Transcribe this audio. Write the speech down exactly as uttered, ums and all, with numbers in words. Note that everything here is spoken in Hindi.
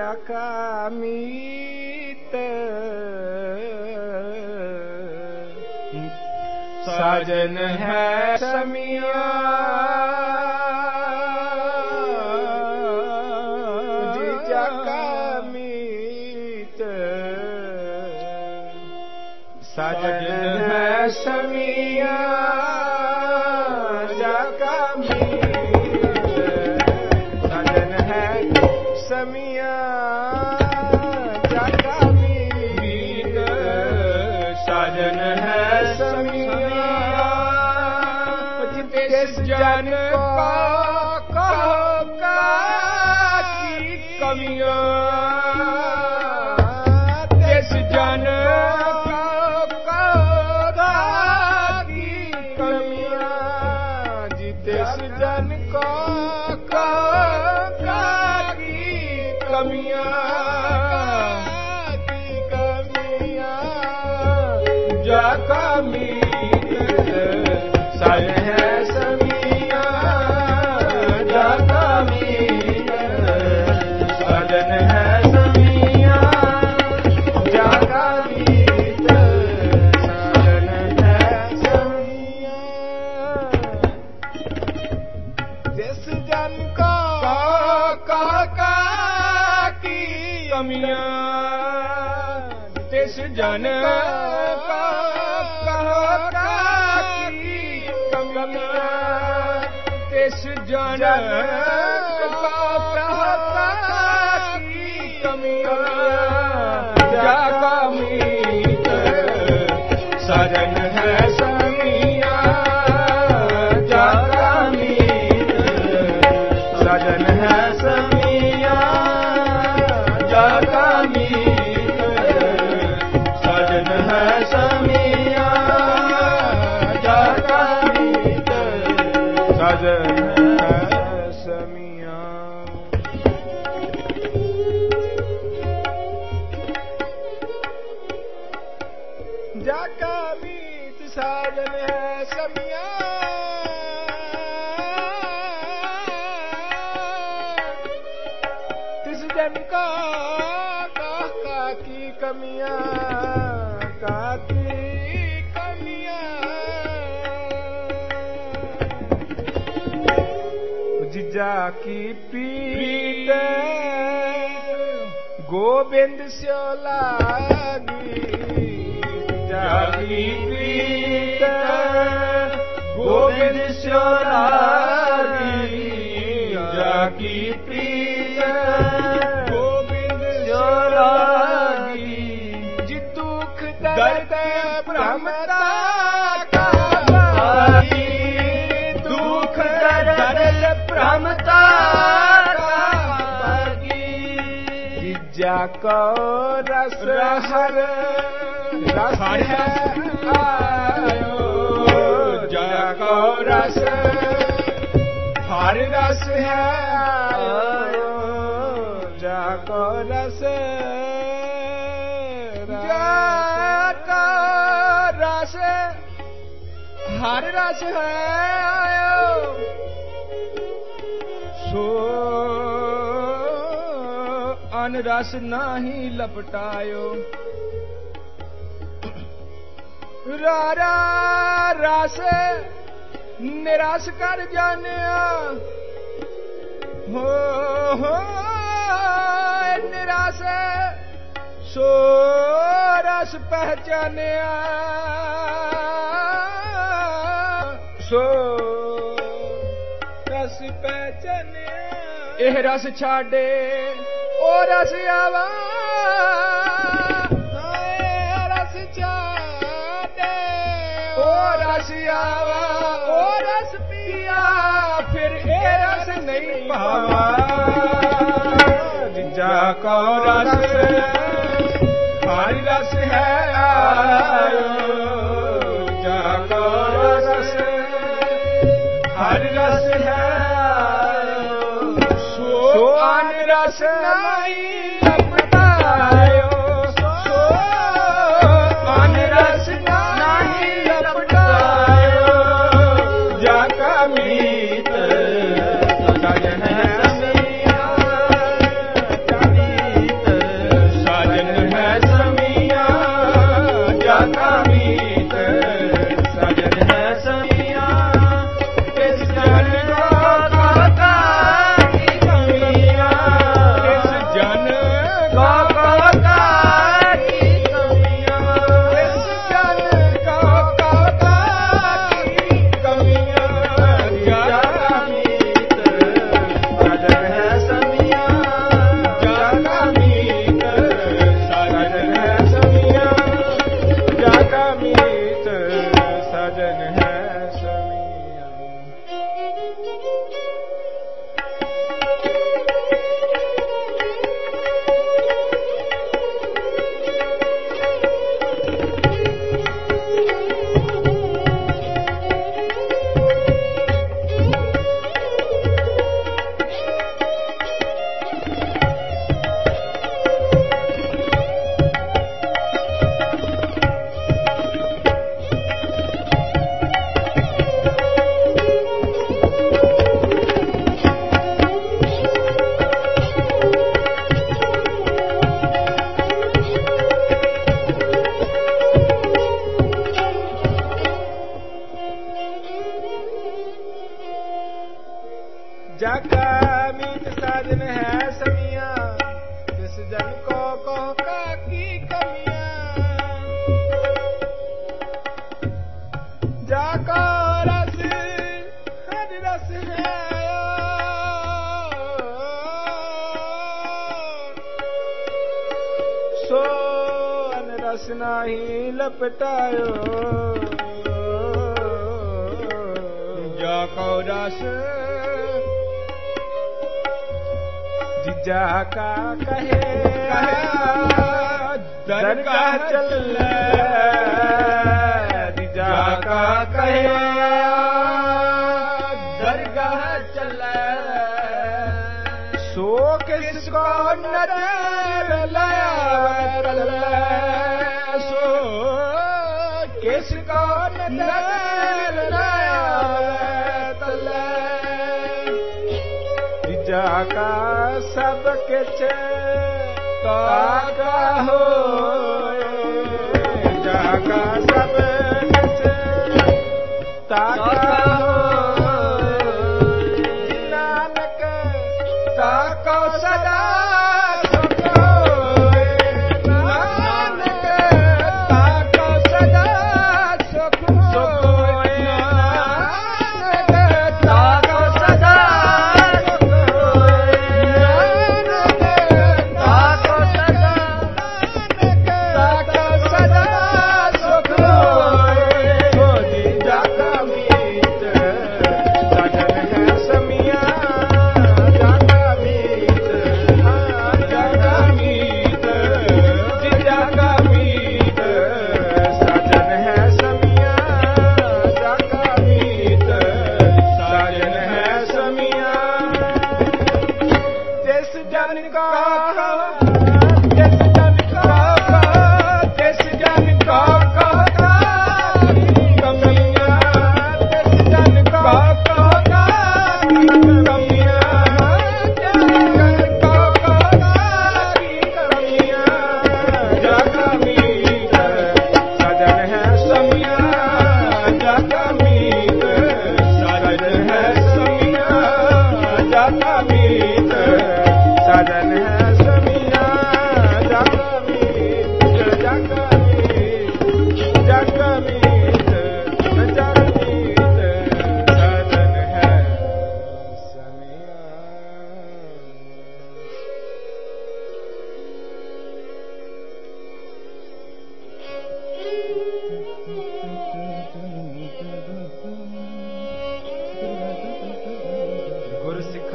जाका मीत साजन है समिया जी जाका मीत साजन है समिया जाका मीत साजन है समिया जाका मीत साजन है समिया जिस जन को कहो का की कमियां जिस जन को कहो का की कमियां जिस जन को कहो का की कमियां की कमियां जाका मीत साजन है समिया जाका मीत साजन है समिया जाका मीत साजन है समिया जिस जन को कह का की कमियां जिस जन को कह का तिस जन को कहता की कमियां जाका मीत साजन है समिया जाका मीत साजन है समिया जाका मीत साजन है समिया जाका मीत साजन है समिया जाका मीत साजन है समिया तिस जन का का की कमियां का की कमियां जिजा की पीत गोविंद स्यो लागी जिजा की पीत गोविंद स्यो लागी जिजा की पीत गोविंद स्यो लागी जी दुख दर्द भ्रमता का भागी दुख दर्द भ्रमता का भागी जाको रस हर रस है आयो जाको रस हर रस है आयो जाको रस जाको रस हर रस है आयो सो अन रस नाही लपटायो रारा रस निराश कर जानिया हो हो निराश सो रस पहचानिया सो रस पहचानिया एह रस छाड़े ओ रस आवा रस छाड़े ओ रस आवा ओ रस पिया फिर ए रस नहीं पावा जाको रस हर रस है आयो जाको रस हर रस है सो अन रस नहीं लपटायो सो अन रस नहीं लपटायो जाका मीत साजन है समिया मीत सजन है समिया। जाका मीत साजन है समिया, किस जन को कहो का की कमियां। जाका रस हर रस है, सो अन रस नाही लपटायो। जाको रस जाका कहे दरगाह चल, जाका कहे दरगाह चल। सो किसको नजर लाया, सो किसको नजर लाया। जाका सब किछ ताका हो।